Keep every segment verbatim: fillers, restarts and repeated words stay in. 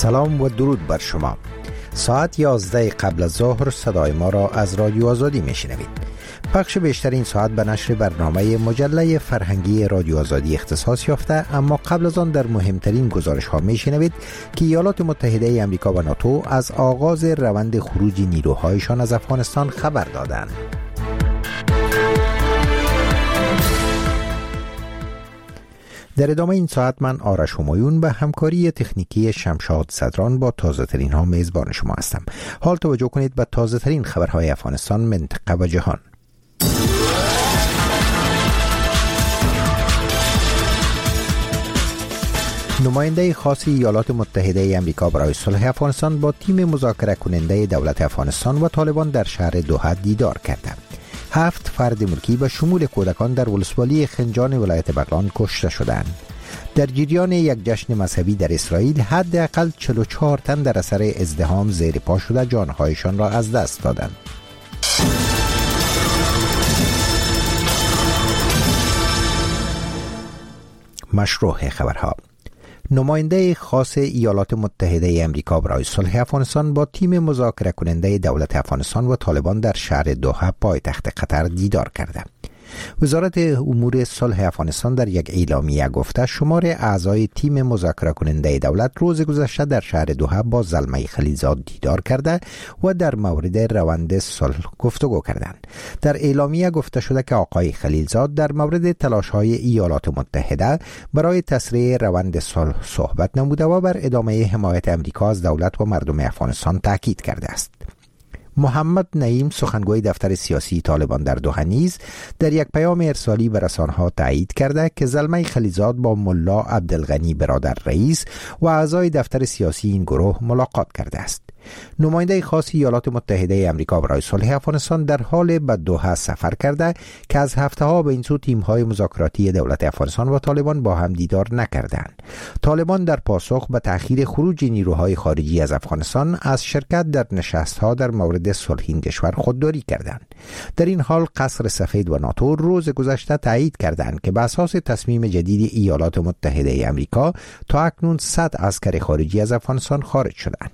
سلام و درود بر شما. ساعت یازده قبل از ظهر صدای ما را از رادیو آزادی میشنوید. بخش بیشتر این ساعت به نشر برنامه مجله فرهنگی رادیو آزادی اختصاص یافته، اما قبل از آن در مهمترین گزارش ها میشنوید که ایالات متحده ای آمریکا و ناتو از آغاز روند خروج نیروهایشان از افغانستان خبر دادند. در ادامه این ساعت من آرش همایون به همکاری تکنیکی شمشاد صدران با تازه ترین ها میزبان شما هستم. حال توجه کنید به تازه ترین خبرهای افغانستان، منطقه و جهان. نماینده خاص ایالات متحده ای آمریکا برای صلح افغانستان با تیم مذاکره کننده دولت افغانستان و طالبان در شهر دوحه دیدار کرده. هفت فرد ملکی به شمول کودکان در ولسوالی خنجان ولایت بغلان کشته شدند. در جریان یک جشن مذهبی در اسرائیل حداقل چهل و چهار تن در اثر ازدحام زیر پا شده جانهایشان را از دست دادند. مشروع خبرها. نماینده خاص ایالات متحده ای آمریکا برای صلح افغانستان با تیم مذاکره کننده دولت افغانستان و طالبان در شهر دوحه پایتخت قطر دیدار کرده. وزارت امور صلح افغانستان در یک اعلامیه گفته شمار اعضای تیم مذاکره کننده دولت روز گذشته در شهر دوحه با زلمه خلیلزاد دیدار کرده و در مورد روند صلح گفتگو کردند. در اعلامیه گفته شده که آقای خلیلزاد در مورد تلاش‌های ایالات متحده برای تسریع روند صلح صحبت نموده و بر ادامه حمایت آمریکا از دولت و مردم افغانستان تاکید کرده است. محمد نعیم سخنگوی دفتر سیاسی طالبان در دوحه نیز در یک پیام ارسالی به رسانه‌ها تایید کرده که زلمه خلیلزاد با ملا عبدالغنی برادر رئیس و اعضای دفتر سیاسی این گروه ملاقات کرده است. نماینده خاص ایالات متحده ای آمریکا برای صلح افغانستان در حال به دوحه سفر کرده که از هفته‌ها به این سو تیم‌های مذاکراتی دولت افغانستان و طالبان با هم دیدار نکردند. طالبان در پاسخ به تأخیر خروج نیروهای خارجی از افغانستان از شرکت در نشست‌ها در مورد صلح این کشور خودداری کردند. در این حال قصر سفید و ناتو روز گذشته تایید کردند که به اساس تصمیم جدید ایالات متحده ای آمریکا تا اکنون صد عسکر خارجی از افغانستان خارج شدند.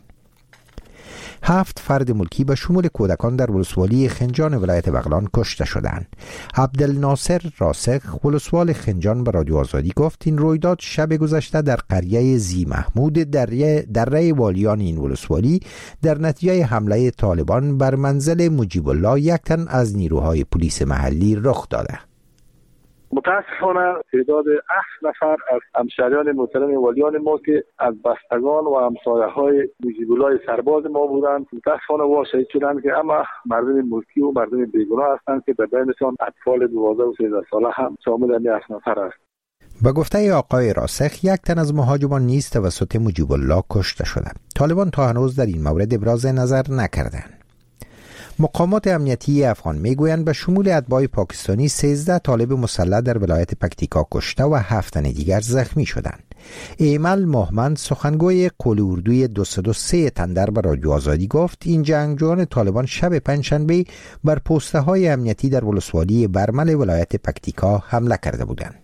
هفت فرد ملکی به شمول کودکان در ولسوالی خنجان ولایت بغلان کشته شدند. عبدالناصر راسخ ولسوال خنجان به رادیو آزادی گفت این رویداد شب گذشته در قریه زی محمود در دره والیان این ولسوالی در نتیجه حمله طالبان بر منزل مجیب الله یک تن از نیروهای پلیس محلی رخ داده. متاسفانه تعداد هفت نفر از همشهریان محترم والیان ما که از بستگان و همسایه‌های مجیب الله سرباز ما بودند متاسفانه وا شهید شدند که اما مردم ملکی و مردم بیگناه هستند که در بینشان اطفال دوازده و سیزده ساله هم شامل این هفت نفر است. به گفته آقای راسخ یک تن از مهاجمان نیز توسط مجیب الله کشته شده. طالبان تا هنوز در این مورد ابراز نظر نکردند. مقامات امنیتی افغان میگویند به شمول اتباع پاکستانی سیزده طالب مسلح در ولایت پکتیکا کشته و هفت تن دیگر زخمی شدند. ایمل محمد سخنگوی قول اردوی دویست و سه تندر به رادیو آزادی گفت این جنگجویان طالبان شب پنجشنبه بر پوسته های امنیتی در ولسوالی برمل ولایت پکتیکا حمله کرده بودند.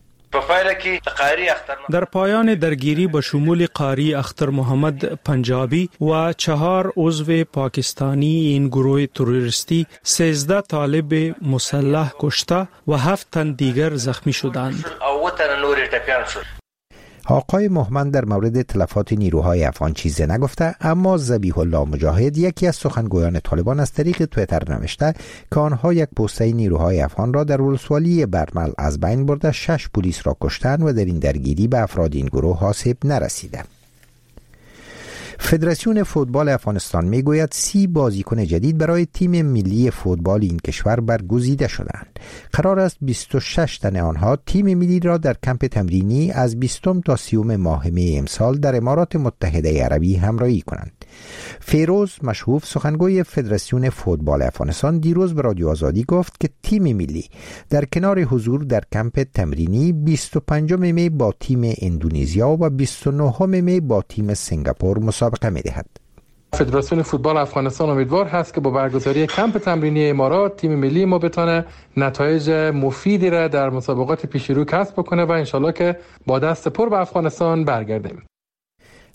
در پایان درگیری با شمول قاری اختر محمد پنجابی و چهار عضو پاکستانی این گروه تروریستی سیزده طالب مسلح کشته و هفت تن دیگر زخمی شدند. آقای محمد در مورد تلفات نیروهای افغان چیزی نگفته، اما ذبیح الله مجاهد یکی از سخنگویان طالبان از طریق توییتر نوشته که آنها یک پوسته نیروهای افغان را در ولسوالی برمل از بین برده، شش پلیس را کشتند و در این درگیری به افراد این گروه آسیب نرسیده. فدراسیون فوتبال افغانستان میگوید سی بازیکن جدید برای تیم ملی فوتبال این کشور برگزیده شدند. قرار است بیست و شش تن آنها تیم ملی را در کمپ تمرینی از بیستم تا سیوم ماه می امسال در امارات متحده عربی همراهی کنند. فیروز مشهوف سخنگوی فدراسیون فوتبال افغانستان دیروز به رادیو آزادی گفت که تیم ملی در کنار حضور در کمپ تمرینی بیست و پنجم می با تیم اندونزیا و بیست و نهم می با تیم سنگاپور مسابقه می دهد. فدراسیون فوتبال افغانستان امیدوار هست که با برگزاری کمپ تمرینی امارات تیم ملی ما بتونه نتایج مفیدی را در مسابقات پیش رو کسب بکنه و انشالله که با دست پر به افغانستان برگردیم.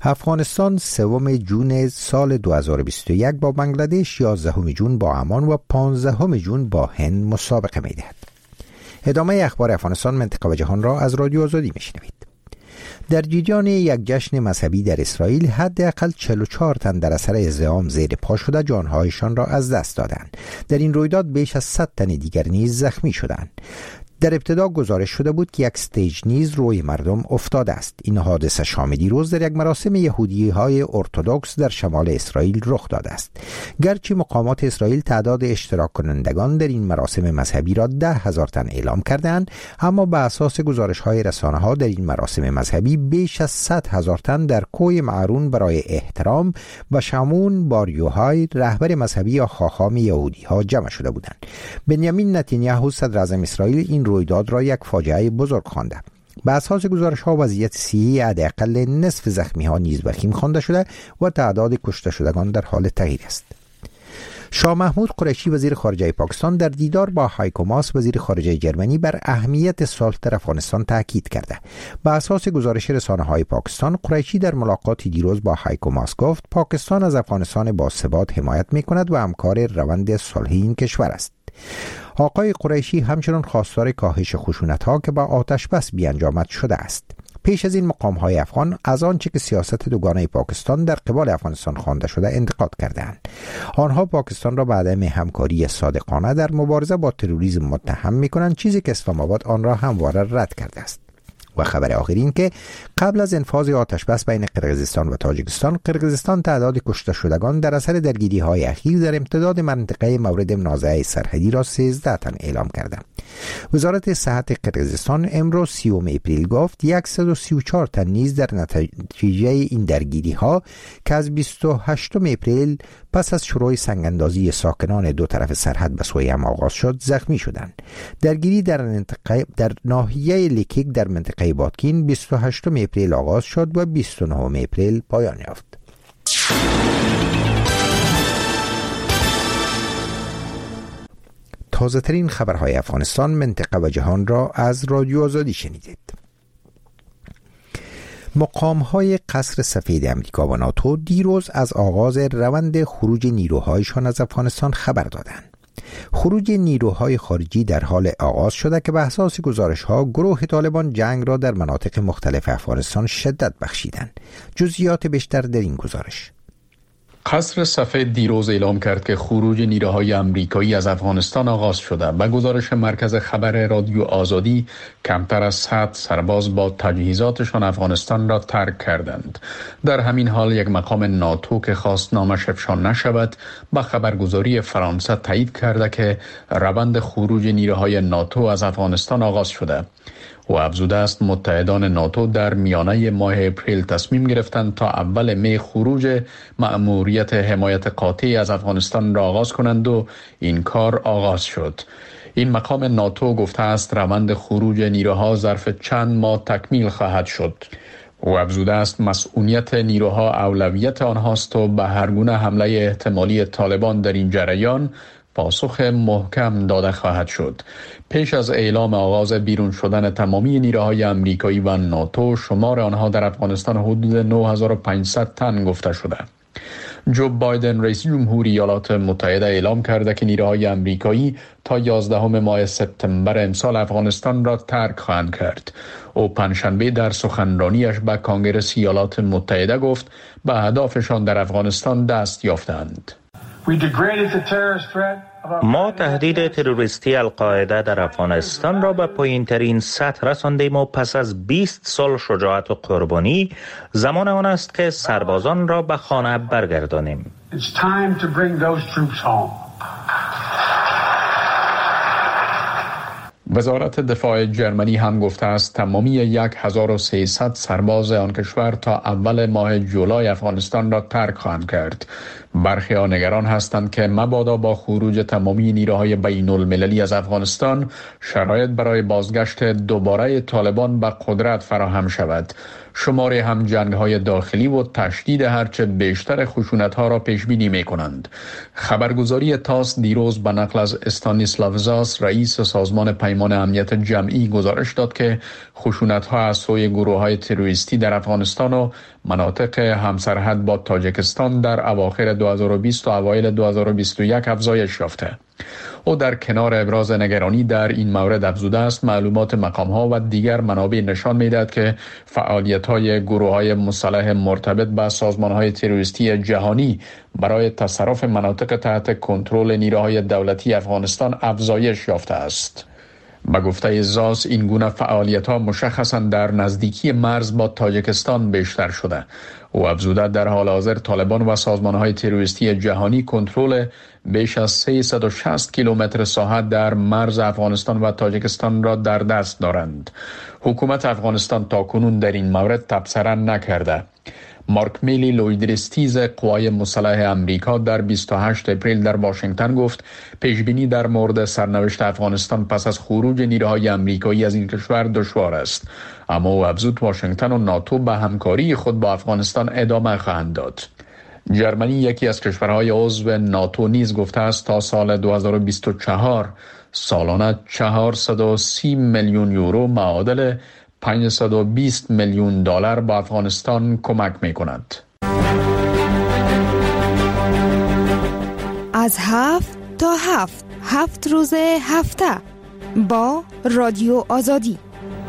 افغانستان سوم جون سال دو هزار و بیست و یک با بنگلادش، یازدهم جون با عمان و پانزدهم جون با هند مسابقه می‌دهد. ادامه اخبار افغانستان، منطقه و جهان را از رادیو آزادی میشنوید. در جریان یک جشن مذهبی در اسرائیل حداقل چهل و چهار تن در اثر ازدحام زیر پا شده جانهایشان را از دست دادند. در این رویداد بیش از صد تن دیگر نیز زخمی شدند. در ابتدا گزارش شده بود که یک استیج نیز روی مردم افتاده است. این حادثه شام دیروز در یک مراسم یهودی های ارتدوکس در شمال اسرائیل رخ داده است. گرچه مقامات اسرائیل تعداد اشتراک کنندگان در این مراسم مذهبی را ده هزار تن اعلام کردند، اما به اساس گزارش های رسانه ها در این مراسم مذهبی بیش از صد هزار تن در کوی معرون برای احترام و شمون بار یوحای رهبر مذهبی یا خاخام یهودی ها جمع شده بودند. بنیامین نتانیاهو صدر اعظم اسرائیل این رویداد را یک فاجعه بزرگ خوانده. به اساس گزارش ها وضعیت صحی حداقل نصف زخمی ها نیز وخیم خوانده شده و تعداد کشته شدگان در حال تغییر است. شاه محمود قریشی وزیر خارجه پاکستان در دیدار با هایکو ماس وزیر خارجه جرمنی بر اهمیت صلح در افغانستان تاکید کرده. به اساس گزارش رسانه های پاکستان، قریشی در ملاقاتی دیروز با هایکو ماس گفت پاکستان از افغانستان با ثبات حمایت می کند و همکار روند صلحی این کشور است. آقای قریشی همچنان خواستار کاهش خشونت‌ها که با آتش بس بیانجامد شده است. پیش از این مقام‌های افغان از آنچه که سیاست دوگانه پاکستان در قبال افغانستان خوانده شده انتقاد کردند. آنها پاکستان را به عدم همکاری صادقانه در مبارزه با تروریسم متهم می‌کنند، چیزی که اسلام آباد آن را همواره رد کرده است. و خبر آخرین که قبل از انفاذ آتش بس بین قرقیزستان و تاجیکستان، قرقیزستان تعداد کشته شدگان در اثر درگیری‌های اخیر در امتداد منطقه مورد منازعه سرحدی را سیزده تن اعلام کرده. وزارت صحت قرقیزستان امروز سیوم اپریل گفت صد و سی و چهار تن نیز در نتیجه این درگیری‌ها که از بیست و هشتم اپریل پس از شروع سنگ‌اندازی ساکنان دو طرف سرحد به سوی هم آغاز شد زخمی شدند. درگیری در منطقه در ناحیه لیکیک در منطقه بادکین بیست و هشتم اپریل آغاز شد و بیست و نهم اپریل پایان یافت. تازه ترین خبرهای افغانستان، منطقه و جهان را از رادیو آزادی شنیدید. مقام‌های قصر سفید امریکا و ناتو دیروز از آغاز روند خروج نیروهایشان از افغانستان خبر دادند. خروج نیروهای خارجی در حال آغاز شده که به اساس گزارش‌ها گروه طالبان جنگ را در مناطق مختلف افغانستان شدت بخشیدند. جزئیات بیشتر در این گزارش. قصر سفید دیروز اعلام کرد که خروج نیروهای آمریکایی از افغانستان آغاز شده. به گزارش مرکز خبر رادیو آزادی، کمتر از صد سرباز با تجهیزاتشان افغانستان را ترک کردند. در همین حال یک مقام ناتو که خواست نامش افشا نشود، با خبرگزاری فرانسه تایید کرده که روند خروج نیروهای ناتو از افغانستان آغاز شده. و افزوده است متحدان ناتو در میانه ماه اپریل تصمیم گرفتند تا اول می خروج مأموریت حمایت قاطع از افغانستان را آغاز کنند و این کار آغاز شد. این مقام ناتو گفته است روند خروج نیروها ظرف چند ماه تکمیل خواهد شد. و افزوده است مسئولیت نیروها اولویت آنهاست و به هر گونه حمله احتمالی طالبان در این جریان پاسخ محکم داده خواهد شد. پیش از اعلام آغاز بیرون شدن تمامی نیروهای آمریکایی و ناتو، شمار آنها در افغانستان حدود نه هزار و پانصد تن گفته شده. جو بایدن رئیس جمهوری ایالات متحده اعلام کرده که نیروهای آمریکایی تا یازدهم ماه سپتامبر امسال افغانستان را ترک خواهند کرد. او پنجشنبه در سخنرانیش به کنگره ایالات متحده گفت به اهدافشان در افغانستان دست یافتند. ما تهدید تروریستی القاعده در افغانستان را به پایین‌ترین سطح رساندیم و پس از بیست سال شجاعت و قربانی زمان آن است که سربازان را به خانه برگردانیم. وزارت دفاع جرمنی هم گفته است تمامی یک هزار و سیصد سرباز آن کشور تا اول ماه جولای افغانستان را ترک خواهند کرد. برخی آن نگران هستند که مبادا با خروج تمامی نیروهای بین المللی از افغانستان شرایط برای بازگشت دوباره طالبان به قدرت فراهم شود. شمار هم جنگ‌های داخلی و تشدید هرچه بیشتر خشونت‌ها را پیش بینی می‌کنند. خبرگزاری تاس دیروز به نقل از استانیسلاو زاس رئیس سازمان پیمان امنیت جمعی گزارش داد که خشونت‌ها از سوی گروه‌های تروریستی در افغانستان و مناطق همسرحد با تاجیکستان در اواخر دو هزار و بیست و اوایل دو هزار و بیست و یک افزایش یافته. او در کنار ابراز نگرانی در این مورد افزوده است معلومات مقام‌ها و دیگر منابع نشان می‌دهد که فعالیت‌های گروه‌های مسلح مرتبط با سازمان‌های تروریستی جهانی برای تصرف مناطق تحت کنترل نیروهای دولتی افغانستان افزایش یافته است. به گفته زاس این گونه فعالیت‌ها مشخصاً در نزدیکی مرز با تاجیکستان بیشتر شده. او افزوده در حال حاضر طالبان و سازمان‌های تروریستی جهانی کنترل بیش از سیصد و شصت کیلومتر ساحه در مرز افغانستان و تاجیکستان را در دست دارند. حکومت افغانستان تاکنون در این مورد تبصره نکرده. مارک میلی لویدرستیز قوای مسلح امریکا در بیست و هشتم اپریل در واشنگتن گفت پیشبینی در مورد سرنوشت افغانستان پس از خروج نیروهای امریکایی از این کشور دشوار است، اما او افزود واشنگتن و ناتو به همکاری خود با افغانستان ادامه خواهند داد. جرمنی یکی از کشورهای عضو ناتو نیز گفته است تا سال دو هزار و بیست و چهار سالانه چهارصد و سی میلیون یورو معادل پانصد و بیست میلیون دلار به افغانستان کمک می کند. از هفت تا هفت هفت روز هفته با رادیو آزادی.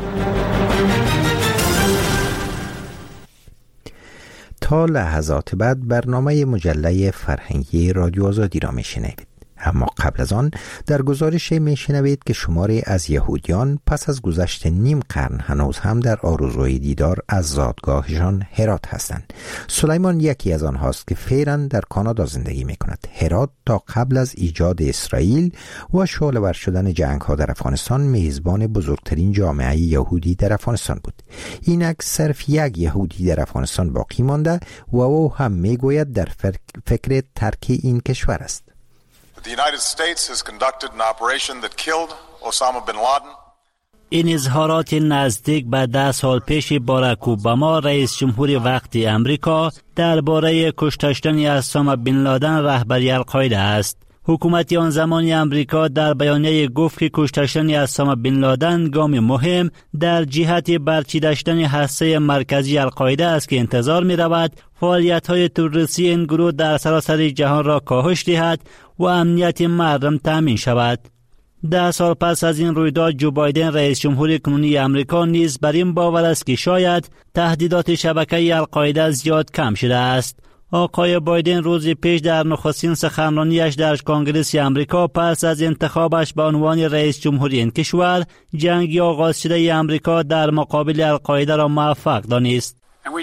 تا لحظات بعد برنامه مجله فرهنگی رادیو آزادی را می شنوید. اما قبل از آن در گزارش میشنوید که شماری از یهودیان پس از گذشت نیم قرن هنوز هم در آرزوی دیدار از زادگاهشان هرات هستند. سلیمان یکی از آنهاست که فعلا در کانادا زندگی می کند. هرات تا قبل از ایجاد اسرائیل و شعله‌ور شدن جنگ ها در افغانستان میزبان بزرگترین جامعه یهودی در افغانستان بود. اینک صرف یک یهودی در افغانستان باقی مانده و او هم میگوید در فکر ترک این کشور است. The United States has conducted an operation that killed Osama bin Laden. این اظهارات نزدیک به ده سال پیش باراک اوباما رئیس جمهور وقتی امریکا درباره کشته شدن اسامه بن لادن رهبری القاعده است. حکومت آن زمانی امریکا در بیانیه گفت که کشته شدن اسامه بن لادن گام مهم در جهت برچیده شدن هسته مرکزی القاعده است که انتظار می رود فعالیت‌های تروریستی این گروه در سراسر جهان را کاهش دهد و امنیت مردم تامین شود. ده سال پس از این رویداد جو بایدن رئیس جمهور کنونی امریکا نیز بر این باور است که شاید تهدیدات شبکه القاعده زیاد کم شده است. آقای بایدن روز پیش در نخستین سخنرانیش در کنگره امریکا پس از انتخابش به عنوان رئیس جمهوری این کشور جنگ آغاز شده امریکا در مقابل القاعده را موفق دانست.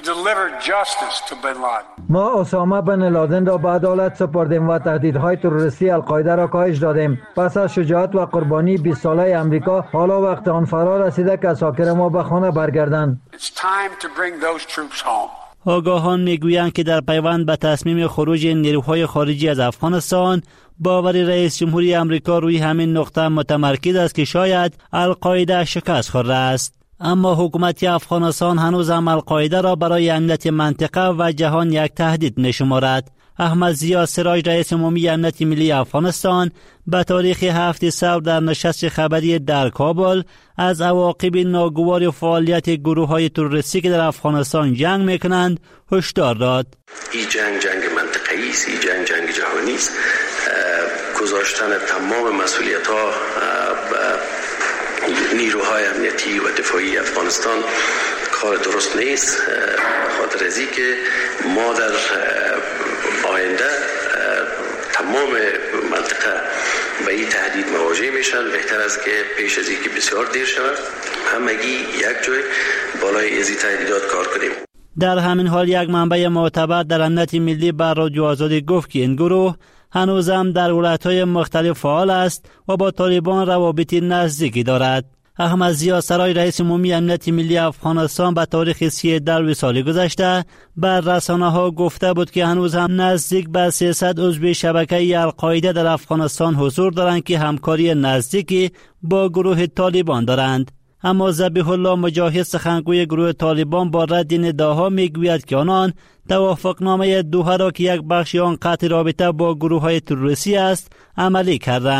ما اسامه بن لادن را به عدالت سپردیم و تهدیدهای تروریستی القاعده را کاهش دادیم. پس از شجاعت و قربانی بیست ساله امریکا حالا وقت آن فرا رسیده که اساکر ما به خانه برگردند. آگاهان میگویند که در پیوند به تصمیم خروج نیروهای خارجی از افغانستان باور رئیس جمهوری امریکا روی همین نقطه متمرکز است که شاید القاعده شکست خورده است. اما حکومت افغانستان هنوز هم القاعده را برای امنیت منطقه و جهان یک تهدید می‌شمارد. احمد ضیا سراج رئیس عمومی امنیت ملی افغانستان به تاریخ هفتم صبر در نشست خبری در کابل از عواقب ناگوار فعالیت گروه‌های تروریستی که در افغانستان جنگ می‌کنند هشدار داد. این جنگ جنگ منطقه‌ای است، این جنگ جنگ جهانی است. گذاشتن تمام مسئولیت‌ها نیروهای امنیتی و دفاعی افغانستان کار درست نیست، خاطر از این که ما در آینده تمام منطقه به این تهدید مواجه میشن. بهتر است که پیش از این که بسیار دیر شود همگی یک جای بالای از این تهدیدات کار کنیم. در همین حال یک منبع معتبر در امنیت ملی بر رادیو آزادی گفت که این گروه هنوزم در ولایت‌های مختلف فعال است و با طالبان روابط نزدیکی دارد. احمد ضیا سراج رئیس عمومی امنیت ملی افغانستان به تاریخ سیزده سال گذشته بر رسانه‌ها گفته بود که هنوز هم نزدیک به سیصد عضو شبکه القاعده در افغانستان حضور دارند که همکاری نزدیکی با گروه طالبان دارند. اما ذبیح الله مجاهد سخنگوی گروه طالبان با رد نداها میگوید که آنان توافقنامه دوحه را که یک بخشی آن قطع رابطه با گروه های تروریستی است عملی کردند.